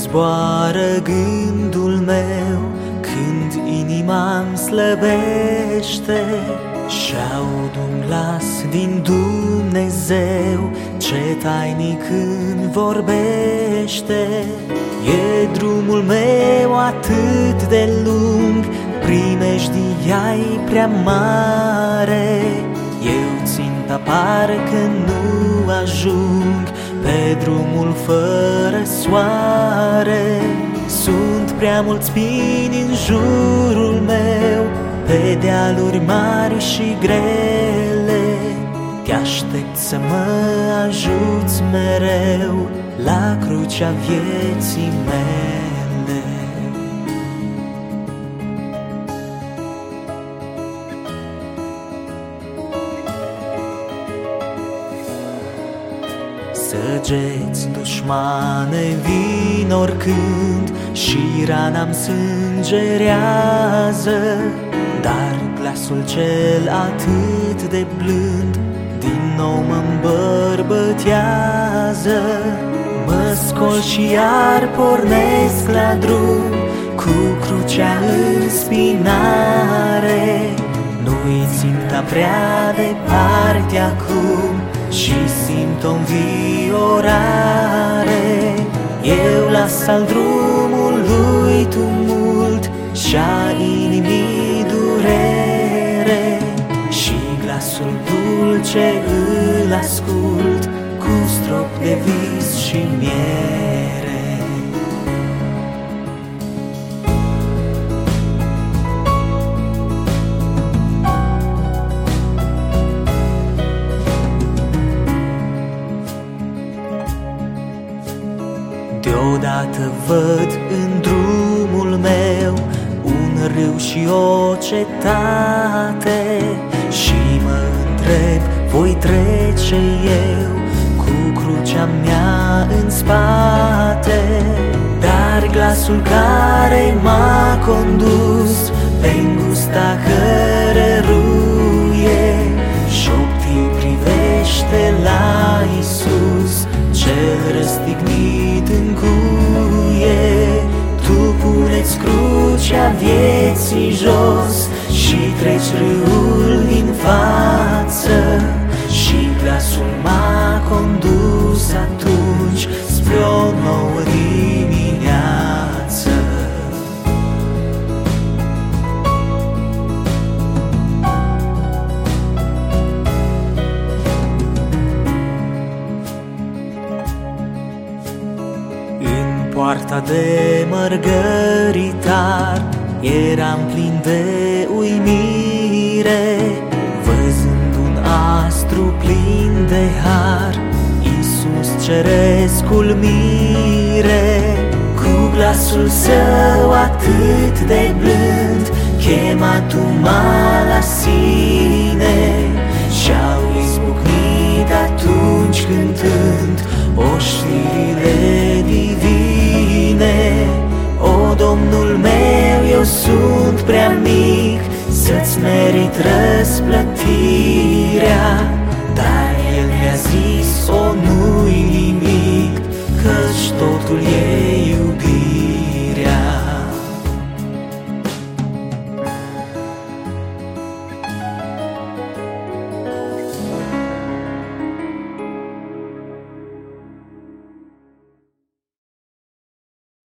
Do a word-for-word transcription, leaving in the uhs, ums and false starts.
zboară gândul meu când inima-mi slăbește și aud un glas din Dumnezeu ce tainic îmi vorbește. E drumul meu atât de lung, primejdia-i prea mare. Eu ținta parcă nu ajung pe drumul fără soare. Sunt prea mulți spini în jurul meu, pe dealuri mari și grele. Te aștept să mă ajuți mereu la crucea vieții mele. Săgeți dușmane vin oricând și rana-mi sângerează, dar glasul cel atât de blând din nou mă-mbărbătează. Mă scol și iar pornesc la drum cu crucea în spinare. Nu-i ținta prea departe acum și simt o înviorare. Eu las al drumului tumult și-a inimii durere, și glasul dulce îl ascult cu strop de vis și miere. Deodată văd în drumul meu un râu și o cetate și mă întreb, voi trece eu cu crucea mea în spate? Dar glasul care m-a condus pe îngusta cărăruie șoptit privește la Iisus, cel răstignit în cuie. Tu pune-ți crucea vieții jos și treci râul din față, și glasul m-a condus atunci spre o nouă dimineață. În poarta de mărgăritar eram plin de uimire, văzând un astru plin de har, Iisus cerescul mire. Cu glasul său atât de blând chema tuma la sine, și-au izbucnit atunci cântând oștirile divine. O, Domnul meu, eu sunt prea mic să-ți merit răsplătirea, dar El mi-a zis, o, nu-i nimic, căci totul e iubire.